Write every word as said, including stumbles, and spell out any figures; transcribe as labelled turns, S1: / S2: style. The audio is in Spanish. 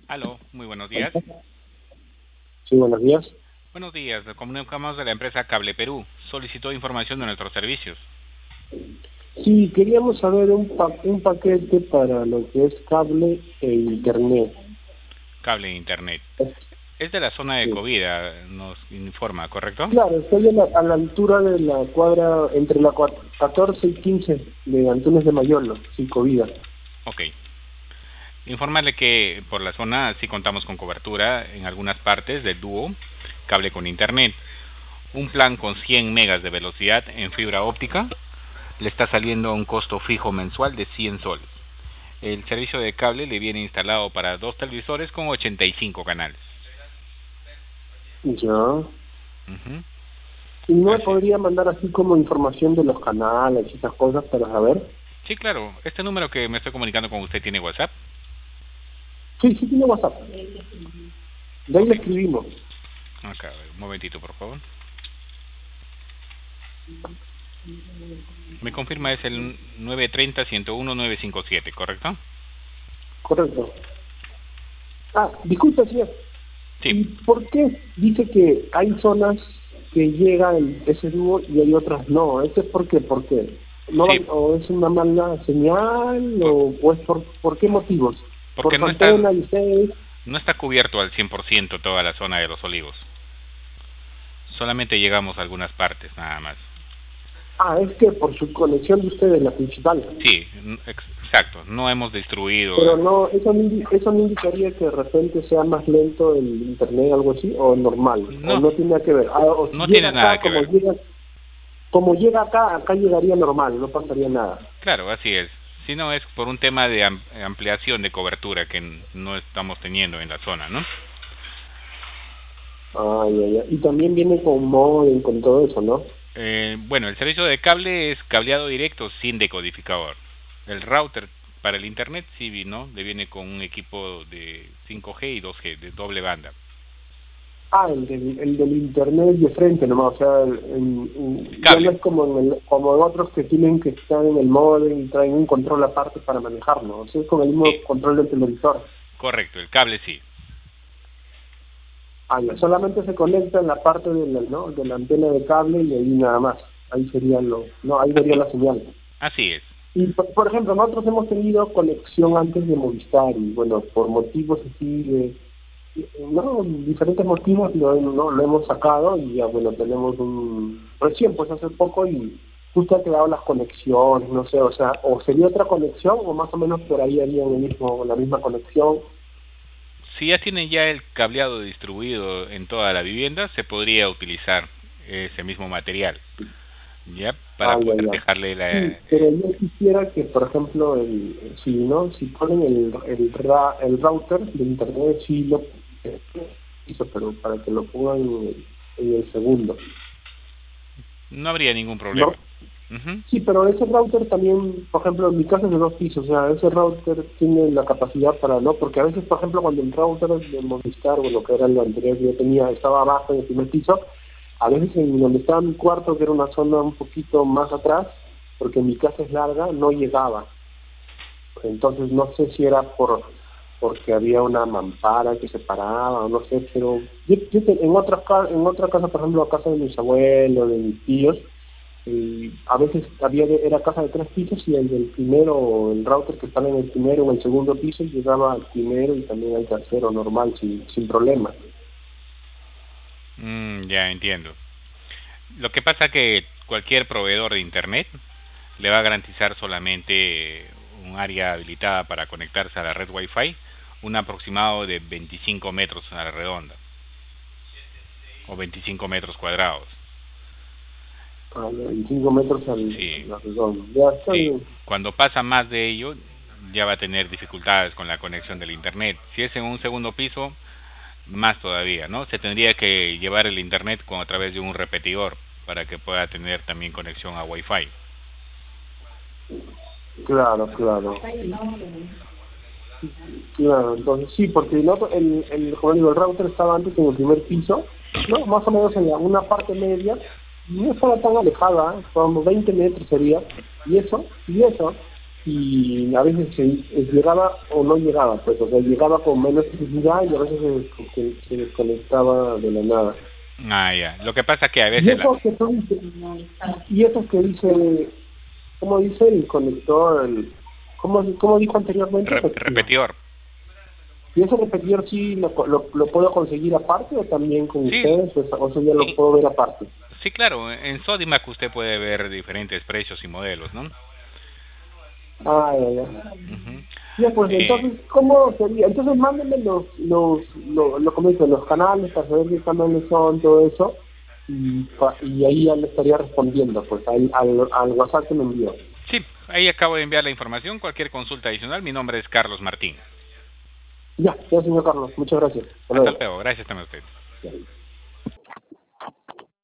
S1: Aló, muy buenos días.
S2: Sí, buenos días.
S1: Buenos días, nos comunicamos de la empresa Cable Perú. Solicitó información de nuestros servicios.
S2: Sí, queríamos saber un, pa un paquete para lo que es cable e internet.
S1: Cable e Internet.
S2: Es-
S1: Es de la zona de
S2: sí.
S1: Covida, nos informa, ¿correcto?
S2: Claro, estoy a la, a la altura de la cuadra, entre la cua- catorce y quince de Antunes de Mayolo, Vida.
S1: Ok. Informarle que por la zona sí contamos con cobertura en algunas partes del dúo, cable con Internet. Un plan con cien megas de velocidad en fibra óptica le está saliendo a un costo fijo mensual de cien soles. El servicio de cable le viene instalado para dos televisores con ochenta y cinco canales.
S2: Ya.
S1: Ujú.
S2: ¿Y no me
S1: Así es.
S2: podría mandar así como información de los canales y esas cosas para saber?
S1: Sí, claro. Este número que me estoy comunicando con usted tiene WhatsApp.
S2: Sí, sí tiene WhatsApp. De ahí
S1: Ok.
S2: le escribimos.
S1: Acá, a ver, un momentito, por favor. Me confirma es el nueve tres cero, uno uno, nueve cinco siete, ¿correcto?
S2: Correcto. Ah, disculpe, señor.
S1: Sí.
S2: ¿Y por qué dice que hay zonas que llega el, ese dúo y hay otras no? ¿Esto es por qué? ¿Por qué? ¿No
S1: Sí.
S2: van- ¿O es una mala señal?
S1: Por-
S2: ¿O, o es por, por qué motivos?
S1: porque
S2: ¿Por su
S1: no está,
S2: antena y ustedes?
S1: no está cubierto al cien por ciento toda la zona de los olivos. Solamente llegamos a algunas partes, nada más.
S2: Ah, es que por su conexión de ustedes, la principal.
S1: Sí, ex- exacto. No hemos distribuido.
S2: Pero no, eso no, indi- eso no indicaría que de repente sea más lento el internet o algo así, o normal, o
S1: No,
S2: no tiene nada que ver. Ah, o si
S1: no
S2: llega
S1: tiene nada
S2: acá,
S1: que
S2: como
S1: ver.
S2: llega, como llega acá, acá llegaría normal, no pasaría nada.
S1: Claro, así es. Si no es por un tema de am- ampliación de cobertura que n- no estamos teniendo en la zona, ¿no?
S2: Ay, ay, ay. Y también viene con modem, con todo eso, ¿no?
S1: Eh, bueno, el servicio de cable es cableado directo sin decodificador. El router para el internet sí, ¿no? Le viene con un equipo de cinco G y dos G, de doble banda.
S2: Ah, el del, el del internet de frente nomás, o sea, el- en- en- ya no
S1: Cable,
S2: es como en, el, como en otros que tienen que estar en el modem y traen un control aparte para manejarlo, o sea, es con el
S1: sí,
S2: mismo control del televisor.
S1: correcto, el cable sí.
S2: Ah, ya, solamente se conecta en la parte de la, ¿no? de la antena de cable y ahí nada más, ahí sería lo, no, ahí vería
S1: Así,
S2: la señal.
S1: así es.
S2: Y por, por ejemplo, nosotros hemos tenido conexión antes de Movistar y bueno, por motivos así de, no, diferentes motivos lo, no, lo hemos sacado y ya bueno, tenemos un, recién pues hace poco y justo ha quedado las conexiones, no sé, o sea, o sería otra conexión o más o menos por ahí harían el mismo, la misma conexión.
S1: Si ya tienen ya el cableado distribuido en toda la vivienda, se podría utilizar ese mismo material, ¿ya? Para
S2: Ah, ya,
S1: poder
S2: ya.
S1: dejarle la...
S2: Sí, pero yo quisiera que, por ejemplo, el, si no, si ponen el, el, ra- el router de internet, sí lo hizo, pero para que lo pongan en el, en el segundo,
S1: No habría ningún problema.
S2: ¿no?
S1: Ujú.
S2: Sí, pero ese router también, por ejemplo, en mi casa es de dos pisos, o sea, ese router tiene la capacidad para, ¿no? Porque a veces, por ejemplo, cuando el router de Movistar o lo que era el anterior que yo tenía estaba abajo en el primer piso, a veces en donde estaba mi cuarto, que era una zona un poquito más atrás, porque mi casa es larga, no llegaba. Entonces no sé si era por porque había una mampara que separaba o no sé, pero yo, yo te- en otras ca- en otra casa, por ejemplo, casa de mis abuelos, de mis tíos, y a veces había de- era casa de tres pisos y el del primero, el router que estaba en el primero o el segundo piso llegaba al primero y también al tercero normal, sin, sin problema.
S1: Mm, ya entiendo. Lo que pasa que cualquier proveedor de internet le va a garantizar solamente un área habilitada para conectarse a la red Wi-Fi, un aproximado de veinticinco metros a la redonda o veinticinco metros cuadrados.
S2: A veinticinco metros al,
S1: Sí,
S2: a la redonda. Ya está
S1: sí.
S2: bien.
S1: Cuando pasa más de ello, ya va a tener dificultades con la conexión del internet. Si es en un segundo piso, más todavía, ¿no? Se tendría que llevar el internet con, a través de un repetidor para que pueda tener también conexión a Wi-Fi.
S2: Claro, claro. Claro, entonces sí, porque el otro, el, el, como digo, el router estaba antes en el primer piso, ¿no? Más o menos en la- una parte media, no estaba tan alejada, ¿eh? Como veinte metros sería, y eso, y eso. y a veces se, se llegaba o no llegaba, pues, o sea, llegaba con menos necesidad y a veces se, se, se desconectaba de la nada.
S1: Ah, ya. Lo que pasa que a
S2: Y
S1: veces... La...
S2: eso que son, y eso que dice, ¿cómo dice el conector? El, ¿cómo, ¿Cómo dijo anteriormente?
S1: Re repetidor.
S2: ¿Y ese repetidor sí lo, lo, lo puedo conseguir aparte o también con
S1: Sí,
S2: ustedes? O eso ya lo puedo ver aparte.
S1: Sí, claro. En Sodimac usted puede ver diferentes precios y modelos, ¿no?
S2: Ah, ya, ya.
S1: Uh-huh.
S2: Ya, pues
S1: eh,
S2: entonces, ¿cómo sería? Entonces mándenme los, los, lo, lo, como dicen, los canales para saber qué canales son, todo eso, y, y ahí ya le estaría respondiendo, pues, al, al, al WhatsApp que me envió.
S1: Sí, ahí acabo de enviar la información. Cualquier consulta adicional, mi nombre es Carlos Martín.
S2: Ya, ya, señor Carlos, muchas gracias.
S1: Hasta luego, gracias también a usted.
S2: Ya.